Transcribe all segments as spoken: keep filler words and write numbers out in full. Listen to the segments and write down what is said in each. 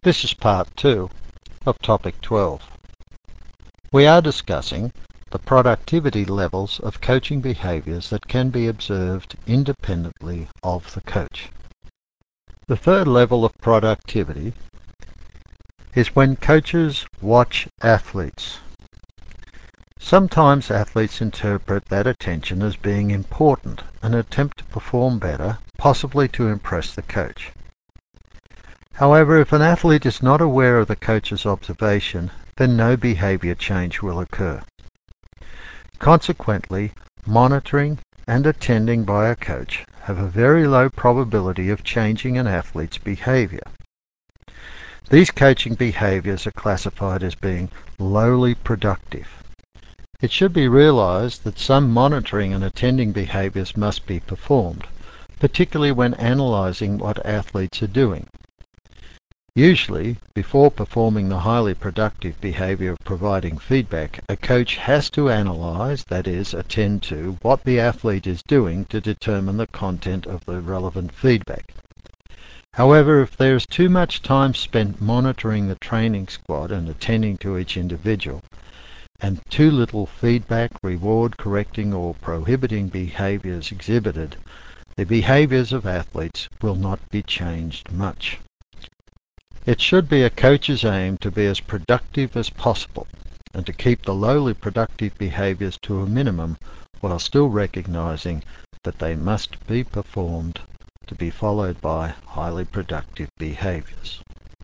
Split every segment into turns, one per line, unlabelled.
This is part two of topic twelve. We are discussing the productivity levels of coaching behaviours that can be observed independently of the coach. The third level of productivity is when coaches watch athletes. Sometimes athletes interpret that attention as being important and attempt to perform better, possibly to impress the coach. However, if an athlete is not aware of the coach's observation, then no behavior change will occur. Consequently, monitoring and attending by a coach have a very low probability of changing an athlete's behavior. These coaching behaviors are classified as being lowly productive. It should be realized that some monitoring and attending behaviors must be performed, particularly when analyzing what athletes are doing. Usually, before performing the highly productive behavior of providing feedback, a coach has to analyze, that is, attend to, what the athlete is doing to determine the content of the relevant feedback. However, if there is too much time spent monitoring the training squad and attending to each individual, and too little feedback, reward, correcting or prohibiting behaviors exhibited, the behaviors of athletes will not be changed much. It should be a coach's aim to be as productive as possible and to keep the lowly productive behaviors to a minimum while still recognizing that they must be performed to be followed by highly productive behaviors.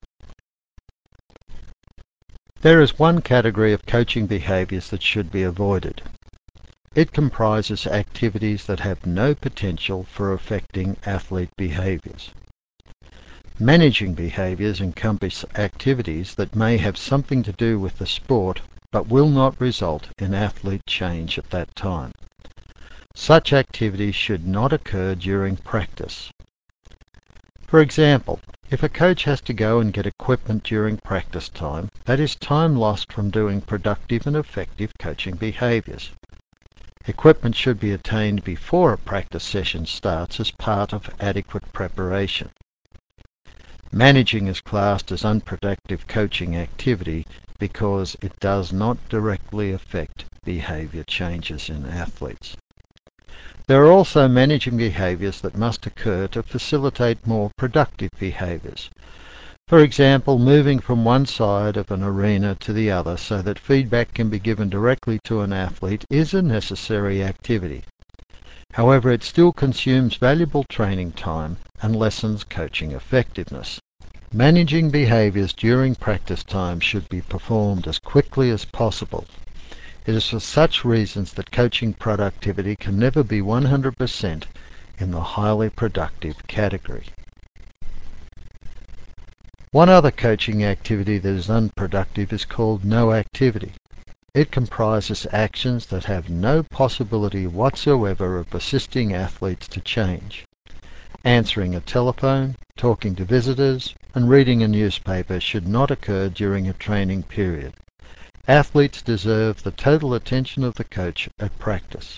There is one category of coaching behaviors that should be avoided. It comprises activities that have no potential for affecting athlete behaviors. Managing behaviors encompass activities that may have something to do with the sport but will not result in athlete change at that time. Such activities should not occur during practice. For example, if a coach has to go and get equipment during practice time, that is time lost from doing productive and effective coaching behaviors. Equipment should be attained before a practice session starts as part of adequate preparation. Managing is classed as unproductive coaching activity because it does not directly affect behavior changes in athletes. There are also managing behaviors that must occur to facilitate more productive behaviors. For example, moving from one side of an arena to the other so that feedback can be given directly to an athlete is a necessary activity. However, it still consumes valuable training time and lessens coaching effectiveness. Managing behaviors during practice time should be performed as quickly as possible. It is for such reasons that coaching productivity can never be one hundred percent in the highly productive category. One other coaching activity that is unproductive is called no activity. It comprises actions that have no possibility whatsoever of assisting athletes to change. Answering a telephone, talking to visitors, and reading a newspaper should not occur during a training period. Athletes deserve the total attention of the coach at practice.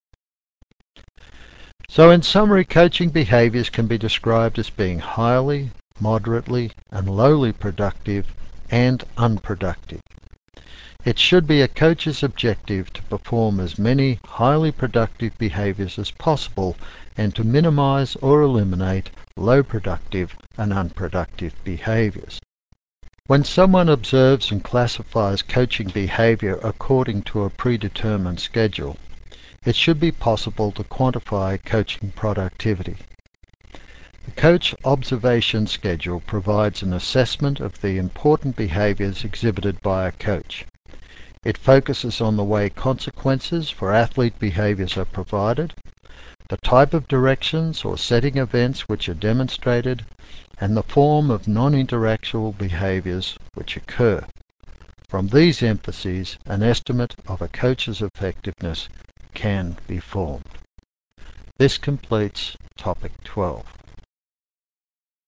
So in summary, coaching behaviors can be described as being highly, moderately, and lowly productive and unproductive. It should be a coach's objective to perform as many highly productive behaviors as possible and to minimize or eliminate low productive and unproductive behaviors. When someone observes and classifies coaching behavior according to a predetermined schedule, it should be possible to quantify coaching productivity. The coach observation schedule provides an assessment of the important behaviors exhibited by a coach. It focuses on the way consequences for athlete behaviors are provided, the type of directions or setting events which are demonstrated, and the form of non-interactual behaviors which occur. From these emphases, an estimate of a coach's effectiveness can be formed. This completes topic twelve.